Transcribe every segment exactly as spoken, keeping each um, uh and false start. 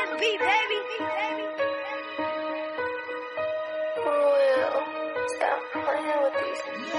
S B, baby. Will, stop playing with these.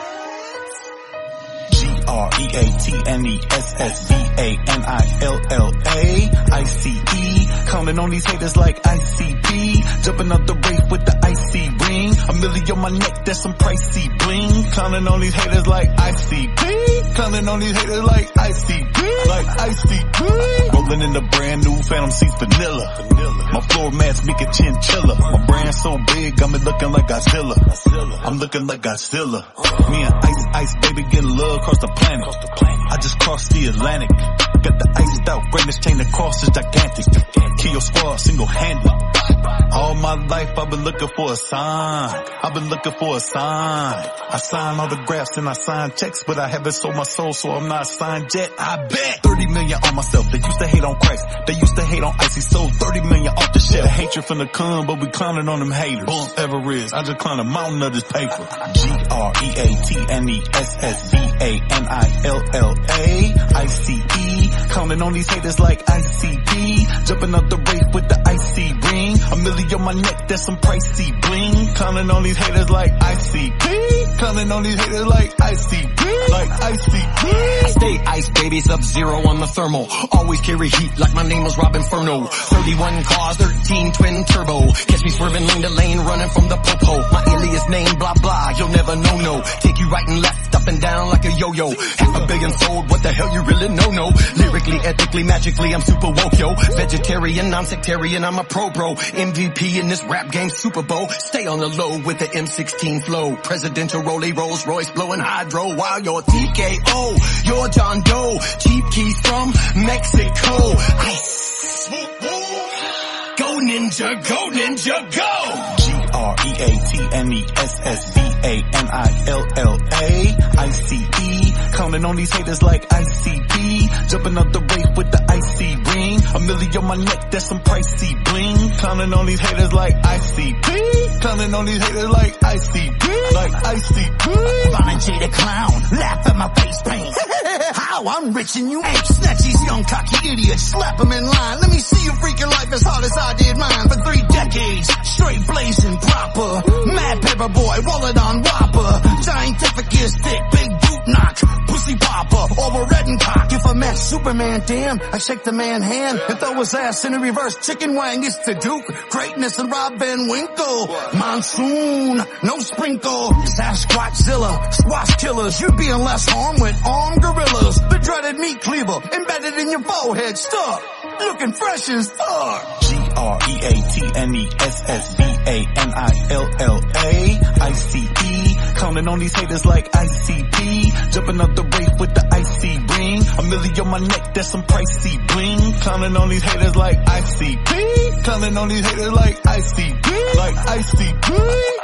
G R E A T N E S S V A N I L L A I C E. Counting on these haters like I C P. Jumping up the roof with the icy ring. A million on my neck, that's some pricey bling. Counting on these haters like I C P. Counting on these haters like I C P. Like I C P. Rolling in the brand new Phantom Seats vanilla. My floor mats make a chinchilla. My brand so big, I'm looking like Godzilla. I'm looking like Godzilla. Me and Ice Ice baby getting love across the planet. I just crossed the Atlantic. Got the iced out greatness chain across is gigantic. Kill your squad single-handed. All my life I've been looking for a sign. I've been looking for a sign. I sign autographs and I sign checks, but I haven't sold my soul, so I'm not signed yet. I bet thirty million on myself. They used to hate on Christ. They used to hate on Icy. Sold thirty million off the shelf. Hatred from the con, but we clowning on them haters. Boom, Everest. I just climbed a mountain of this paper. G R E A T N E S S V A N I L L A I C E. Counting on these haters like I C P. Jumping up the roof with the icy ring. A million on my neck, that's some pricey bling. Counting on these haters like I C P. Counting on these haters like I C P. Like I C P. I stay ice, baby, sub-zero on the thermal. Always carry heat like my name was Rob Inferno. thirty-one cars, thirteen twin turbo. Catch me swerving lane to lane, running from the popo. My alias name, blah blah, you'll never know no. Take you right and left, up and down like a yo-yo. Half a billion sold, what the hell you really know no? Lyrically, ethically, magically, I'm super woke, yo. Vegetarian, non-sectarian, I'm a pro bro. M V P in this rap game, Super Bowl. Stay on the low with the M sixteen flow. Presidential Rollie Rolls Royce blowing hydro while you're T K O. You're John Doe, cheap keys from Mexico. Ice. Go ninja, go ninja, go! G R E A T N E S S V A N I L L A I C E. Counting on these haters like I C P. Jumping up the roof with the icy ring. A million on my neck, that's some pricey bling. Counting on these haters like I C P. Counting on these haters like I C P. Like I C P. Volunteer the clown, laugh at my face paint. How I'm rich and you ain't. Snatch these young cocky idiots, slap them in line. Let me see you freaking life as hard as I did mine for three decades. Straight blazing proper. Mad paper boy, wallet on whopper. Scientific is thick, big boot knock. Pussy popper, over red and cock. If I met Superman, damn, I shake the man hand and throw his ass in a reverse chicken wang. It's the Duke, greatness and Rob Van Winkle. Monsoon, no sprinkle. Sasquatchzilla, squash killers. You'd be in less harm with armed gorillas. The dreaded meat cleaver, embedded in your forehead, stuck. Looking fresh as fuck. G R E A T N E S S V A N I L L A I C E. Counting on these haters like I C P. Jumping up the roof with the icy ring. A million on my neck, that's some pricey bling. Counting on these haters like I C P. Counting on these haters like I C P. Like I C P.